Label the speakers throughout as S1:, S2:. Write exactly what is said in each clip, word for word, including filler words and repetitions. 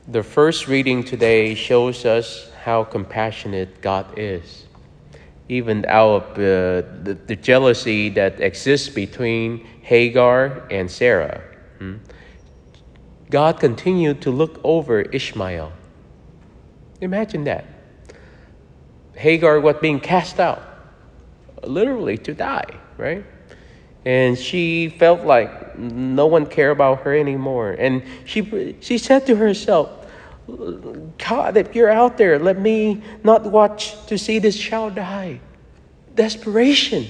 S1: The first reading today shows us how compassionate God is, even out of uh, the, the jealousy that exists between Hagar and Sarah. Hmm? God continued to look over Ishmael. Imagine that. Hagar was being cast out, literally to die, right? And she felt like no one cared about her anymore. And she she said to herself, God, if you're out there, let me not watch to see this child die. Desperation,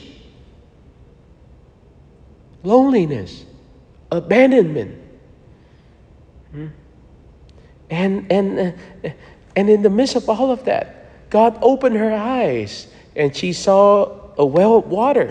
S1: loneliness, abandonment. Hmm? And, and, uh, and in the midst of all of that, God opened her eyes and she saw a well of water.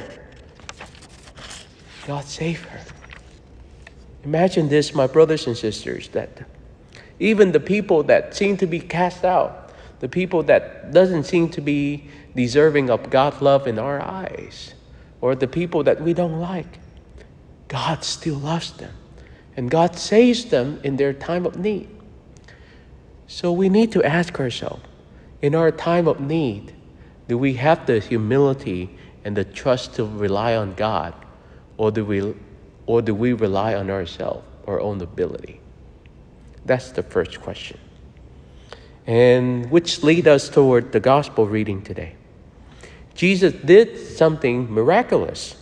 S1: God saved her. Imagine this, my brothers and sisters, that even the people that seem to be cast out, the people that doesn't seem to be deserving of God's love in our eyes, or the people that we don't like, God still loves them. And God saves them in their time of need. So we need to ask ourselves, in our time of need, do we have the humility and the trust to rely on God? Or do we, or do we rely on ourselves, our own ability? That's the first question. And which leads us toward the gospel reading today. Jesus did something miraculous.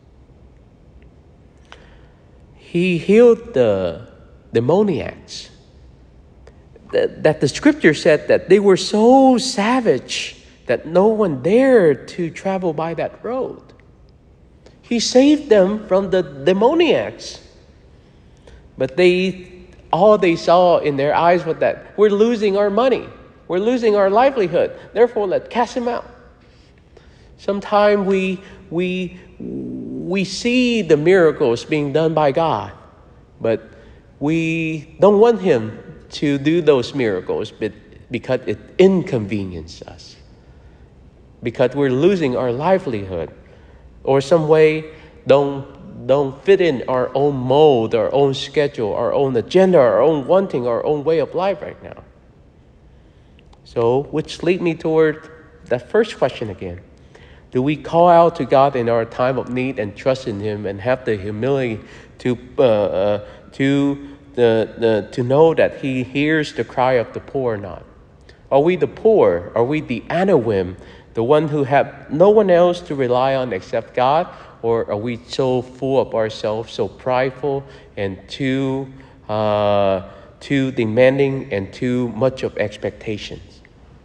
S1: He healed the demoniacs. That, that the scripture said that they were so savage that no one dared to travel by that road. He saved them from the demoniacs. But they, all they saw in their eyes was that we're losing our money. We're losing our livelihood. Therefore, let's cast him out. Sometimes we, we, we see the miracles being done by God, but we don't want him to do those miracles because it inconveniences us. Because we're losing our livelihood. Or some way don't, don't fit in our own mold, our own schedule, our own agenda, our own wanting, our own way of life right now. So, which lead me toward that first question again. Do we call out to God in our time of need and trust in him and have the humility to uh, uh, to the, the to know that he hears the cry of the poor or not? Are we the poor? Are we the Anawim? The one who have no one else to rely on except God? Or are we so full of ourselves, so prideful and too, uh, too demanding and too much of expectations?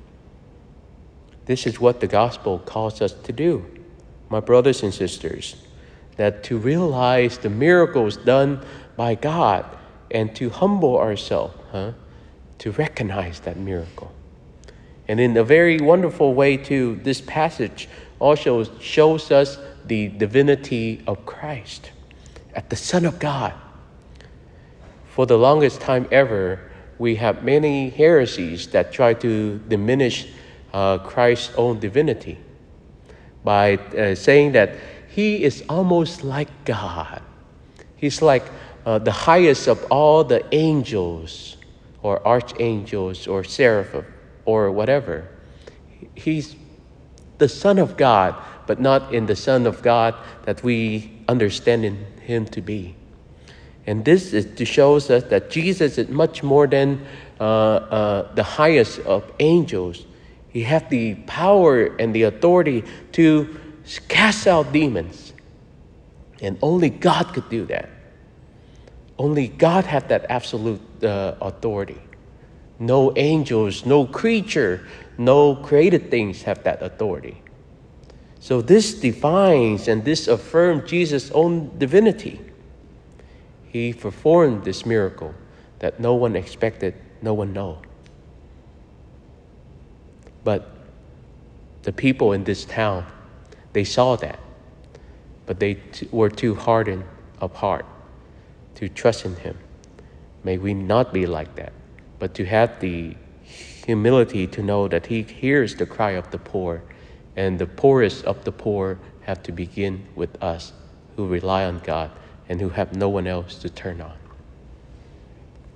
S1: This is what the gospel calls us to do, my brothers and sisters, that to realize the miracles done by God and to humble ourselves, huh, to recognize that miracle. And in a very wonderful way, too, this passage also shows us the divinity of Christ as the Son of God. For the longest time ever, we have many heresies that try to diminish uh, Christ's own divinity by uh, saying that he is almost like God. He's like uh, the highest of all the angels or archangels or seraphim, or whatever. He's the Son of God, but not in the Son of God that we understand in him to be. And this is to show us that Jesus is much more than uh, uh, the highest of angels. He has the power and the authority to cast out demons. And only God could do that. Only God had that absolute uh, authority. No angels, no creature, no created things have that authority. So this defines and this affirms Jesus' own divinity. He performed this miracle that no one expected, no one know. But the people in this town, they saw that, but they t- were too hardened of heart to trust in him. May we not be like that, but to have the humility to know that he hears the cry of the poor, and the poorest of the poor have to begin with us who rely on God and who have no one else to turn on.